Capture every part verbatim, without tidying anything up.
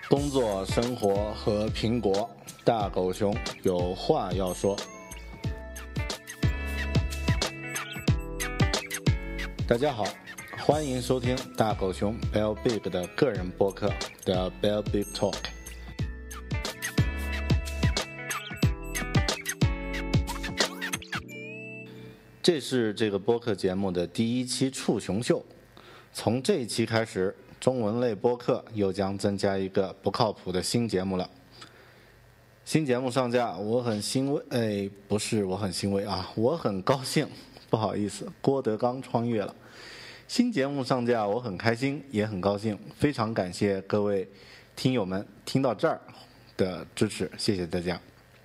工作、生活和苹果，大狗熊有话要说。大家好，欢迎收听大狗熊 Bell Big 的个人播客 The Bell Big Talk。这是这个播客节目的第一期触熊秀。从这一期开始，中文类播客又将增加一个不靠谱的新节目了。新节目上架，我很欣慰，哎，不是我很欣慰啊，我很高兴。不好意思，郭德纲穿越了。新节目上架，我很开心，也很高兴，非常感谢各位听友们听到这儿的支持，谢谢大家。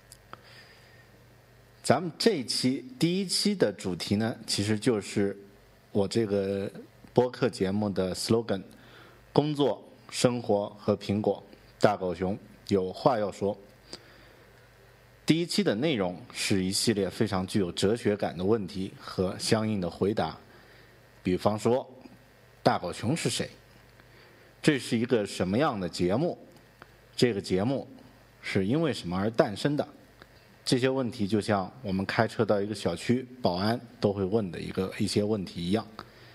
咱们这一期第一期的主题呢，其实就是我这个播客节目的 slogan： 工作、生活和苹果，大狗熊有话要说。第一期的内容是一系列非常具有哲学感的问题和相应的回答，比方说，大狗熊是谁？这是一个什么样的节目？这个节目是因为什么而诞生的？这些问题就像我们开车到一个小区，保安都会问的一个一些问题一样。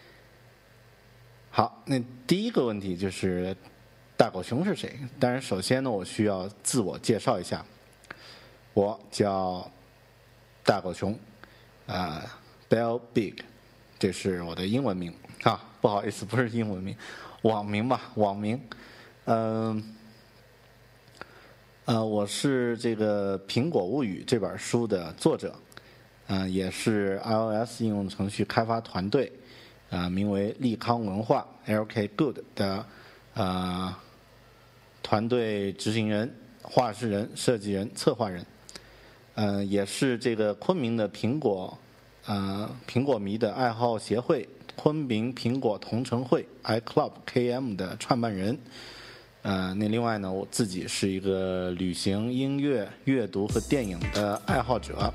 好，那第一个问题就是大狗熊是谁？当然，首先呢，我需要自我介绍一下，我叫大狗熊，啊、呃、，Bell Big， 这是我的英文名啊，不好意思，不是英文名，网名吧，网名，嗯、呃。呃，我是这个《苹果物语》这本书的作者，呃，也是 iOS 应用程序开发团队，呃，名为利康文化 L K Good 的呃团队执行人、画事人、设计人、策划人，呃，也是这个昆明的苹果呃苹果迷的爱好协会昆明苹果同城会 iClub K M 的创办人。呃，那另外呢，我自己是一个旅行、音乐、阅读和电影的爱好者。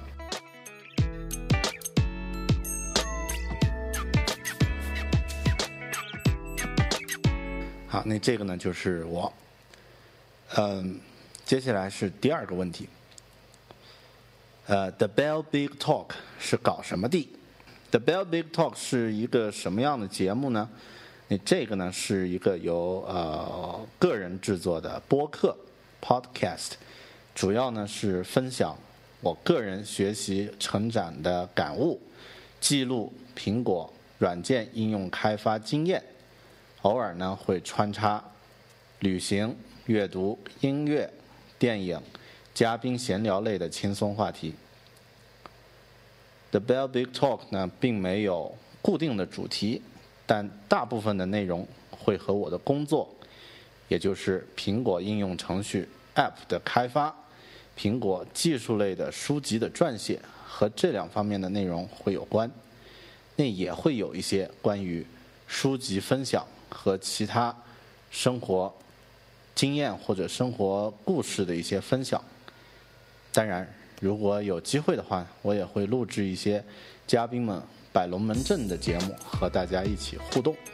好，那这个呢就是我。嗯，接下来是第二个问题。呃 ，The Bell Big Talk 是搞什么的 ？The Bell Big Talk 是一个什么样的节目呢？那这个呢是一个由呃个人制作的播客 podcast， 主要呢是分享我个人学习成长的感悟，记录苹果软件应用开发经验，偶尔呢会穿插旅行、阅读、音乐、电影、嘉宾闲聊类的轻松话题。The Bell Big Talk 呢并没有固定的主题，但大部分的内容会和我的工作，也就是苹果应用程序 App 的开发、苹果技术类的书籍的撰写和这两方面的内容会有关。那也会有一些关于书籍分享和其他生活经验或者生活故事的一些分享。当然，如果有机会的话，我也会录制一些嘉宾们摆龙门阵的节目，和大家一起互动。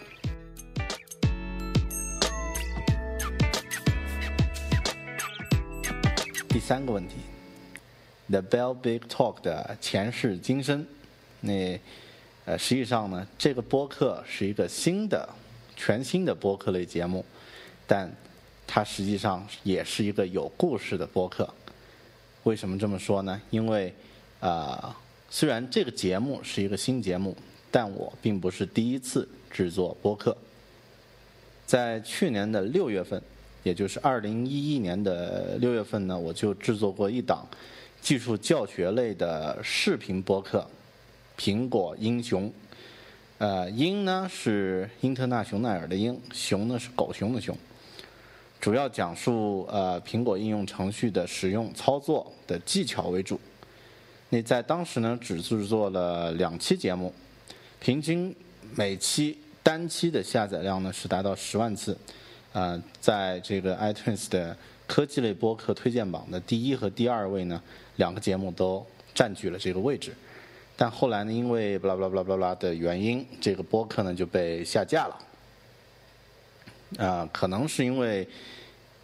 第三个问题 ，The Bell Big Talk 的前世今生。那呃，实际上呢，这个播客是一个新的、全新的播客类节目，但它实际上也是一个有故事的播客。为什么这么说呢？因为啊。呃虽然这个节目是一个新节目，但我并不是第一次制作播客。在去年的六月份，也就是二零一一年的六月份呢，我就制作过一档技术教学类的视频播客《苹果英雄》。呃，英呢是英特纳雄耐尔的英，熊呢是狗熊的熊。主要讲述呃苹果应用程序的使用操作的技巧为主。那在当时呢，只制作了两期节目，平均每期单期的下载量呢是达到十万次，呃，在这个 iTunes 的科技类播客推荐榜的第一和第二位呢，两个节目都占据了这个位置。但后来呢，因为 blah blah blah blah blah 的原因，这个播客呢就被下架了。啊、呃，可能是因为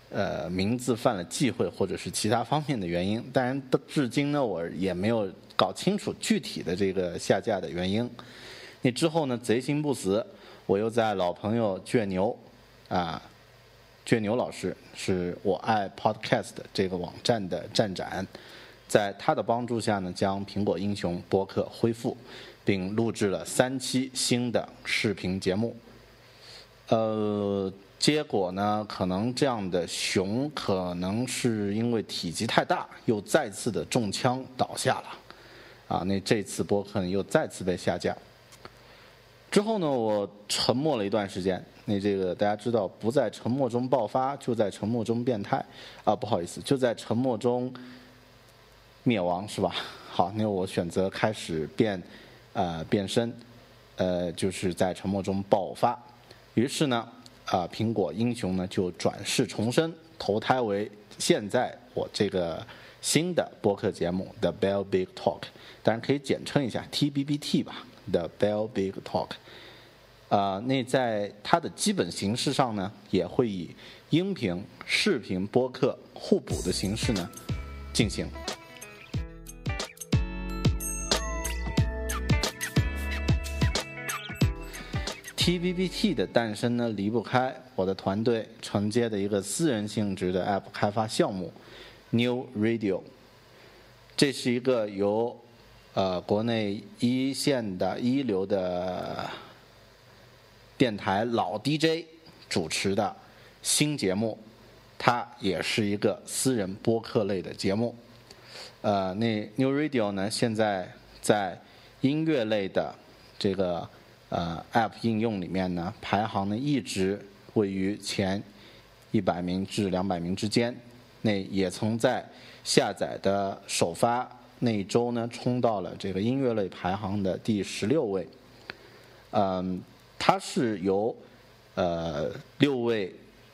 呃名字犯了忌讳或者是其他方面的原因。当然，至今呢我也没有搞清楚具体的这个下架的原因。那之后呢，贼心不死，我又在老朋友倔牛啊，倔牛老师是我爱 Podcast 这个网站的站长，在他的帮助下呢，将苹果英雄播客恢复，并录制了三期新的视频节目。呃，结果呢，可能这样的熊可能是因为体积太大，又再次的中枪倒下了。啊，那这次播客呢又再次被下架。之后呢，我沉默了一段时间。那这个大家知道，不在沉默中爆发，就在沉默中变态。啊，不好意思，就在沉默中灭亡，是吧？好，那我选择开始变，呃，变身，呃，就是在沉默中爆发。于是呢，啊、呃，苹果英雄呢就转世重生，投胎为现在我这个新的播客节目 The Bell Big Talk， 当然可以简称一下 T B B T 吧 ，The Bell Big Talk。啊、呃，那在它的基本形式上呢，也会以音频、视频播客互补的形式呢进行。T B B T 的诞生呢，离不开我的团队承接的一个私人性质的 App 开发项目 New Radio。这是一个由呃国内一线的一流的电台老 D J 主持的新节目，它也是一个私人播客类的节目。呃，那 New Radio 呢，现在在音乐类的这个呃 App 应用里面呢，排行呢一直位于前一百名至两百名之间。那也曾在下载的首发那一周呢，冲到了这个音乐类排行的第十六位。嗯，它是由呃六位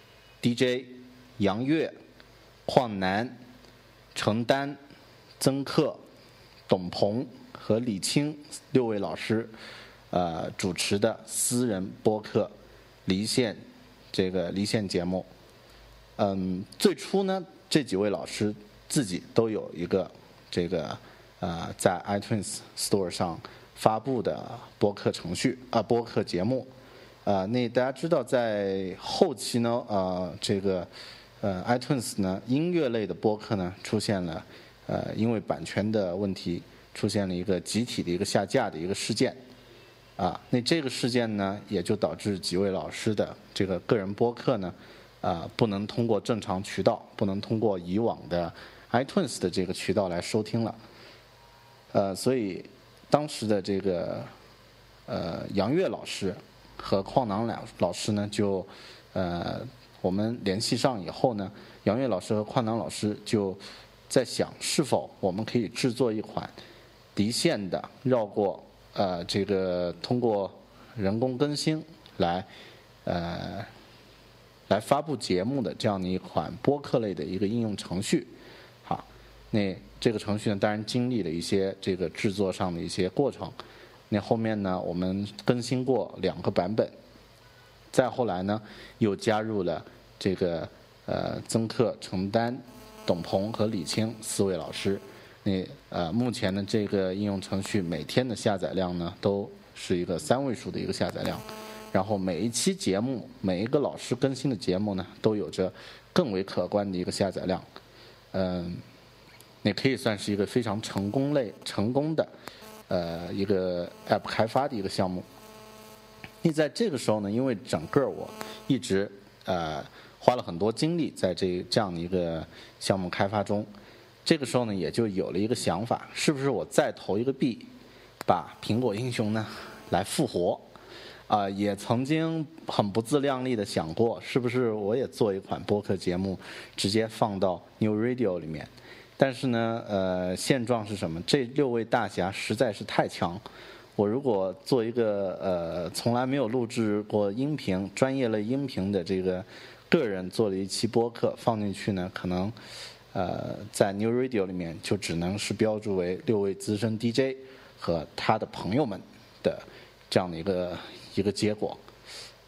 D J 杨越、邝楠、程丹、曾克、董鹏和李青六位老师呃主持的私人播客离线这个离线节目。嗯，最初呢，这几位老师自己都有一个这个呃在 iTunes Store 上发布的播客程序啊、呃、播客节目。呃，那大家知道，在后期呢，呃，这个呃 iTunes 呢音乐类的播客呢出现了呃因为版权的问题出现了一个集体的一个下架的一个事件。啊，那这个事件呢，也就导致几位老师的这个个人播客呢，啊，不能通过正常渠道，不能通过以往的 iTunes 的这个渠道来收听了。呃，所以当时的这个呃杨越老师和邝楠老老师呢，就呃我们联系上以后呢，杨越老师和邝楠老师就在想，是否我们可以制作一款离线的绕过。呃，这个通过人工更新来，呃，来发布节目的这样的一款播客类的一个应用程序。好，那这个程序呢，当然经历了一些这个制作上的一些过程。那后面呢，我们更新过两个版本，再后来呢，又加入了这个呃曾克、程丹、董鹏和李青四位老师。那呃，目前呢，这个应用程序每天的下载量呢，都是一个三位数的一个下载量。然后每一期节目，每一个老师更新的节目呢，都有着更为可观的一个下载量。嗯，也可以算是一个非常成功类成功的呃一个 App 开发的一个项目。那在这个时候呢，因为整个我一直呃花了很多精力在这这样的一个项目开发中。这个时候呢，也就有了一个想法，是不是我再投一个币，把苹果英雄呢来复活？啊、呃，也曾经很不自量力的想过，是不是我也做一款播客节目，直接放到 New Radio 里面？但是呢，呃，现状是什么？这六位大侠实在是太强，我如果做一个呃从来没有录制过音频、专业类音频的这个个人做了一期播客放进去呢，可能。呃，在 New Radio 里面就只能是标注为六位资深 D J 和他的朋友们的这样的一个一个结果。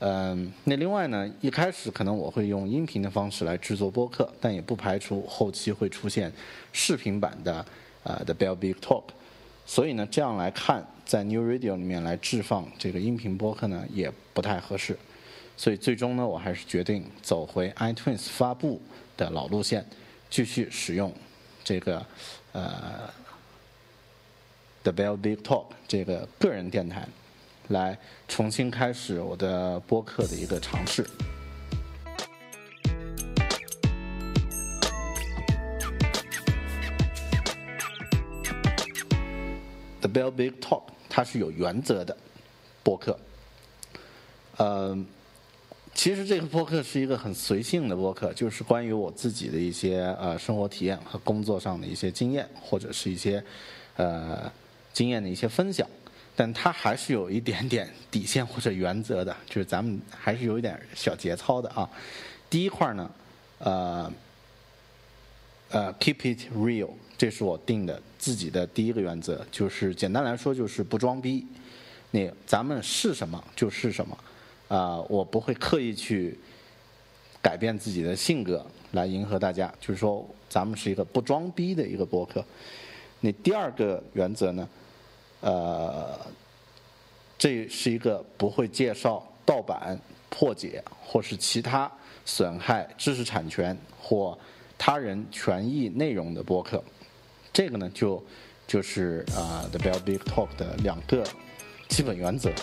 嗯，那另外呢，一开始可能我会用音频的方式来制作播客，但也不排除后期会出现视频版的呃 The Bell Big Talk。所以呢，这样来看，在 New Radio 里面来置放这个音频播客呢，也不太合适。所以最终呢，我还是决定走回 iTunes 发布的老路线，继续使用这个呃 The Bell Big Talk 这个个人电台，来重新开始我的播客的一个尝试。The Bell Big Talk 它是有原则的播客，呃，其实这个播客是一个很随性的播客，就是关于我自己的一些呃生活体验和工作上的一些经验，或者是一些呃经验的一些分享。但它还是有一点点底线或者原则的，就是咱们还是有一点小节操的啊。第一块呢，呃，呃 ，keep it real， 这是我定的自己的第一个原则，就是简单来说就是不装逼。那咱们是什么就是什么，啊、呃，我不会刻意去改变自己的性格来迎合大家，就是说咱们是一个不装逼的一个播客。那第二个原则呢？呃，这是一个不会介绍盗版、破解或是其他损害知识产权或他人权益内容的播客。这个呢，就就是啊、呃、The Bell Big Talk 的两个基本原则。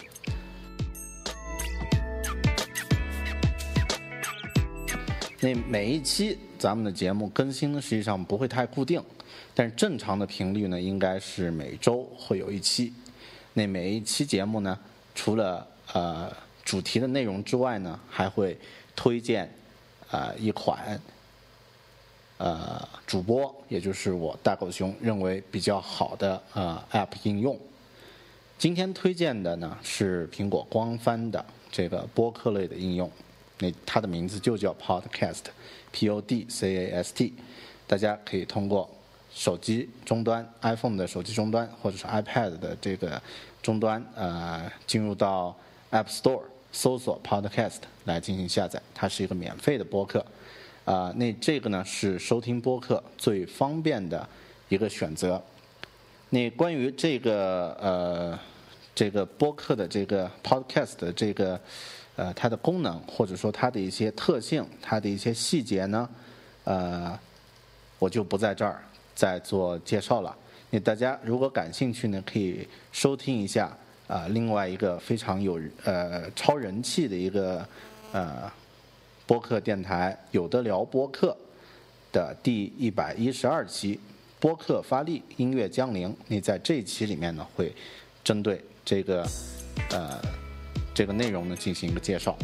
那每一期咱们的节目更新呢，实际上不会太固定。但是正常的频率呢，应该是每周会有一期。那每一期节目呢，除了呃主题的内容之外呢，还会推荐呃一款呃主播，也就是我大狗熊认为比较好的呃 App 应用。今天推荐的呢是苹果官方的这个播客类的应用，那它的名字就叫 Podcast，P O D C A S T， 大家可以通过手机终端 iPhone 的手机终端或者是 iPad 的这个终端呃进入到 App Store 搜索 Podcast 来进行下载，它是一个免费的播客啊、呃、那这个呢是收听播客最方便的一个选择。那关于这个呃这个播客的这个 Podcast 的这个呃它的功能或者说它的一些特性，它的一些细节呢呃我就不在这儿再做介绍了。那大家如果感兴趣呢，可以收听一下啊、呃，另外一个非常有呃超人气的一个呃播客电台有的聊播客的第一百一十二期播客发力音乐降临。你在这一期里面呢，会针对这个呃这个内容呢进行一个介绍。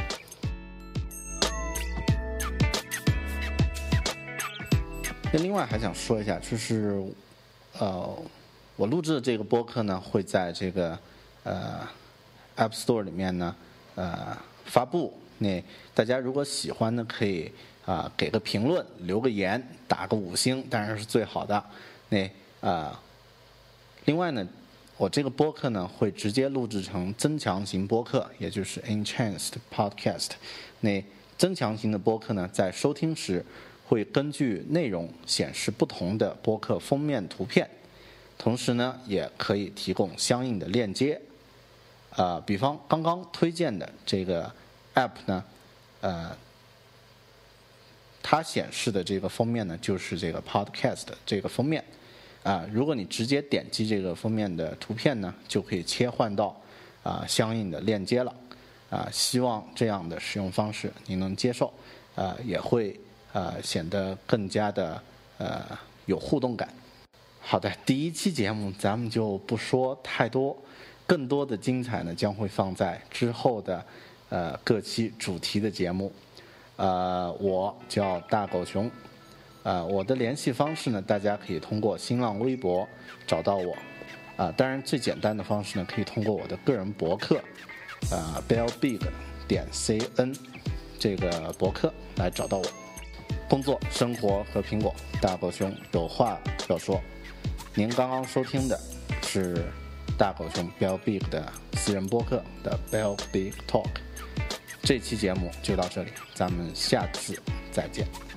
那另外还想说一下，就是呃，我录制的这个播客呢，会在这个呃 App Store 里面呢呃发布。那大家如果喜欢呢，可以啊、呃、给个评论，留个言，打个五星，当然是最好的。那啊、呃，另外呢，我这个播客呢会直接录制成增强型播客，也就是 Enhanced Podcast。那增强型的播客呢，在收听时会根据内容显示不同的播客封面图片，同时呢，也可以提供相应的链接。呃，比方刚刚推荐的这个 App 呢，呃，它显示的这个封面呢，就是这个 Podcast 这个封面。啊、呃，如果你直接点击这个封面的图片呢，就可以切换到啊、呃、相应的链接了。啊、呃，希望这样的使用方式您能接受，啊、呃，也会。呃，显得更加的呃有互动感。好的，第一期节目咱们就不说太多，更多的精彩呢将会放在之后的呃各期主题的节目。呃，我叫大狗熊，呃，我的联系方式呢，大家可以通过新浪微博找到我。啊、呃，当然最简单的方式呢，可以通过我的个人博客，呃 bellbig 点 c n 这个博客来找到我。工作、生活和苹果，大狗熊有话要说。您刚刚收听的是大狗熊 Bell Big 的私人播客的 Bell Big Talk。 这期节目就到这里，咱们下次再见。